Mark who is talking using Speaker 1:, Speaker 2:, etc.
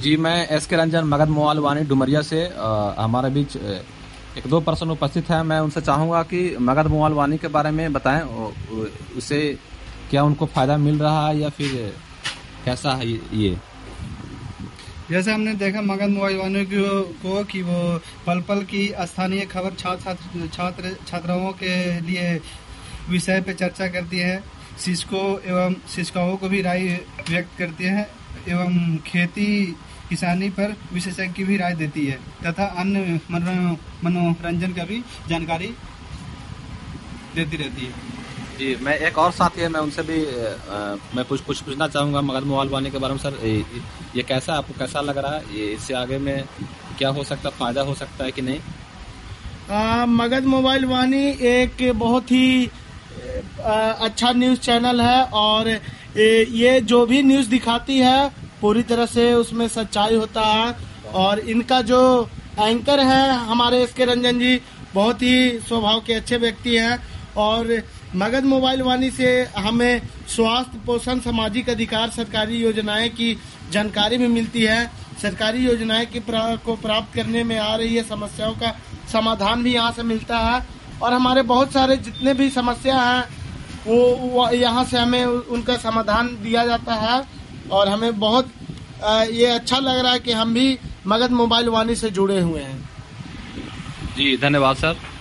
Speaker 1: जी, मैं SK Ranjan Magadh mobile वानी डुमरिया से हमारे बीच एक दो पर्सन उपस्थित हैं। मैं उनसे चाहूँगा कि मगध मोबाइल वानी के बारे में बताएं। उससे क्या उनको फ़ायदा मिल रहा है या फिर कैसा है ये?
Speaker 2: जैसे हमने देखा मगध मोबाइल वानी को कि वो पल पल की स्थानीय खबर छात्राओं के लिए विषय पे चर्चा करती है, शिक्षकों एवं शिक्षिकाओं को भी राय व्यक्त करती है एवं खेती किसानी पर विशेषज्ञ की भी राय देती है तथा अन्य मनोरंजन का भी जानकारी देती रहती है।
Speaker 1: जी, मैं एक और साथी है, मैं उनसे भी मैं कुछ पूछना चाहूँगा मगध मोबाइल वानी के बारे में। सर, ये कैसा आपको कैसा लग रहा है? ये इससे आगे में क्या हो सकता है, फायदा हो सकता है कि नहीं?
Speaker 3: मगध मोबाइल वानी एक बहुत ही अच्छा न्यूज़ चैनल है और ये जो भी न्यूज़ दिखाती है पूरी तरह से उसमें सच्चाई होता है। और इनका जो एंकर है हमारे एसके रंजन जी, बहुत ही स्वभाव के अच्छे व्यक्ति हैं। और मगध मोबाइल वानी से हमें स्वास्थ्य, पोषण, सामाजिक अधिकार, सरकारी योजनाएं की जानकारी भी मिलती है। सरकारी योजनाएं को प्राप्त करने में आ रही है समस्याओं का समाधान भी यहाँ से मिलता है। और हमारे बहुत सारे जितने भी समस्या हैं वो यहाँ से हमें उनका समाधान दिया जाता है। और हमें बहुत ये अच्छा लग रहा है कि हम भी मगध मोबाइल वानी से जुड़े हुए हैं।
Speaker 1: जी, धन्यवाद सर।